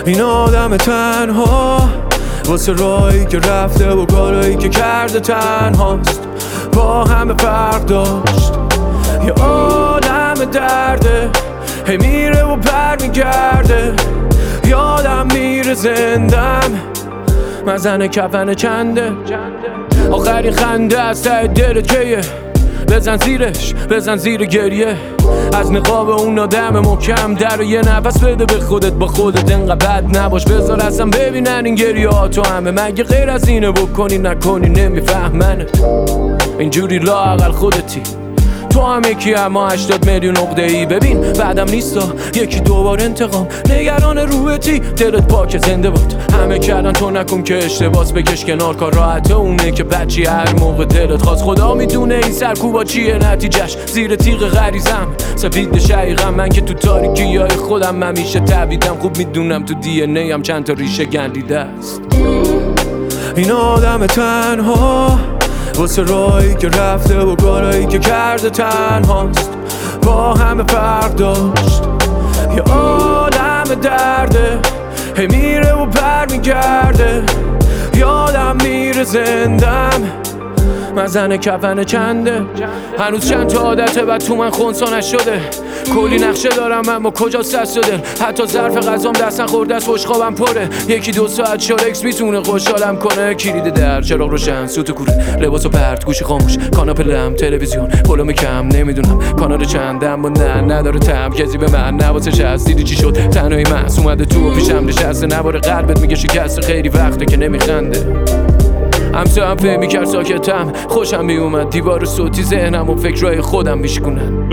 این آدم تنها واسه راهی که رفته و کارایی که کرده تنهاست. با همه فرق داشت، یه عالم درده، هی میره و پر میگرده. یادم میره زندم مزن کفن چنده، آخرین خنده از ته دلت کیه؟ بزن زیرش، بزن زیر گریه. از نقاب اون آدم محکم در و یه نفس بده به خودت، با خودت انقدر بد نباش. بذار اصلا ببینن این گریه ها تو همه. مگه غیر از اینه بکنی نکنی نمیفهمنت؟ اینجوری لااقل خودتی، تو هم یکی اما 80 میلیون عقده‌ای. ببین بعدم نیستا یکی دوبار انتقام، نگران روحتی، دلت پاک زنده باد. همه کردن تو نکن که اشتباس، بکش کنار کار راحته اونه که بچی هر موقع دلت خواست. خدا میدونه این سرکوبا چیه نتیجهش، زیر تیغ غریزم سفید شقیقم. من که تو تاریکی های خودم همیشه تبیدم، خوب میدونم تو دی ان ای هم چند تا ریشه گندیده است. این آدم تنها واسه راهی که رفته و کارایی که کرده تنهاست. با همه فرق داشت، یه عالم درده، هی میره و پر میگرده. یادم میره زندم مزن کفن چنده. هنوز چند تا عادته و تو من خونسا نشده. کلی نقشه دارم اما کجاست دست و دل؟ حتی ظرف غذام دستن خورده است، بشقابم پره. یکی دو ساعت شارکس میتونه خوشحالم کنه. کلید در، چراغ روشن، سوت کوره، لباسو پرت، گوشی خاموش، کاناپه لم، تلویزیون، پلوم کم نمیدونم کانال چندم و نه نداره تم. کسی به من نواسش هست، دیدی چی شد؟ تنهایی محس اومده تو و پیشم نشسته. نوار قلبت میگه شکسته، خیلی وقته که نمیخنده. همسه هم فهمی کرد ساکتم، خوشم میومد دیوار صوتی ذهنم و فکرهای خودم میشکنن.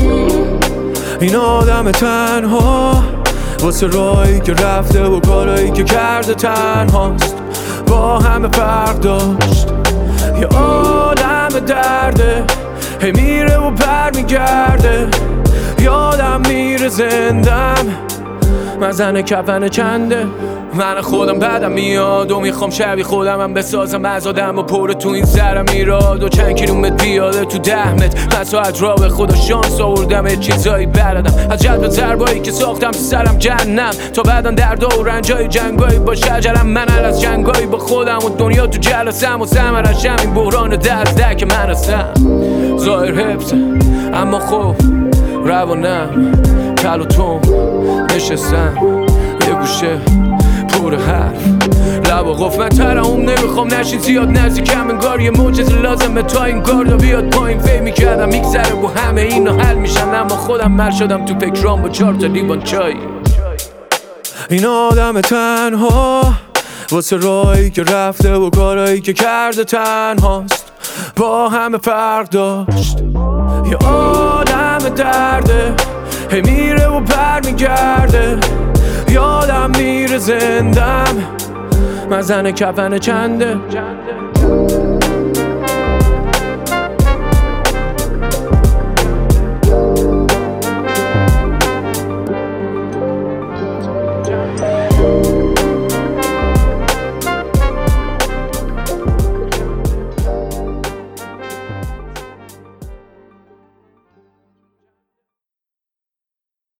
این آدم تنها واسه راهی که رفته و کارایی که کرده تنهاست. با همه فرق داشت، یه عالم درده، هی میره و پر میگرده. یادم میره زندم مزن کفن چنده. من خودم بدم میاد و میخوام شبیه خودمم بسازم. از آدم و پر تو این سرم میراد و چند کیلومتر پیاده تو 10 متر. من ساعت را به خدا شانس آوردم چیزایی بردم از جلب ضربایی که ساختم تو سرم جهنم. تا بعدا دردا و رنجای جنگایی با شجرم. من از جنگایی با خودم و دنیا تو جلسم و ثمرشم این بحران دزده که من هستم. ظاهر حفظه اما خوب روانم کل و تون نشستم یه گوشه پر حرف لب و قفل. من ترحم نمیخوام نشین زیاد نزدیکم، انگار یه معجزه لازمه تا این گاردا بیاد پایین. فهم میکردم میگذره و همه اینا حل میشن، اما خودم مر شدم تو فکرام با 4 تا لیوان چای. این آدم تنها واسه راهی که رفته و کارایی که کرده تنهاست. با همه فرق داشت، یه عالم درده، هی میره و پر میگرده. یادم میره زندم مزن کفن چنده.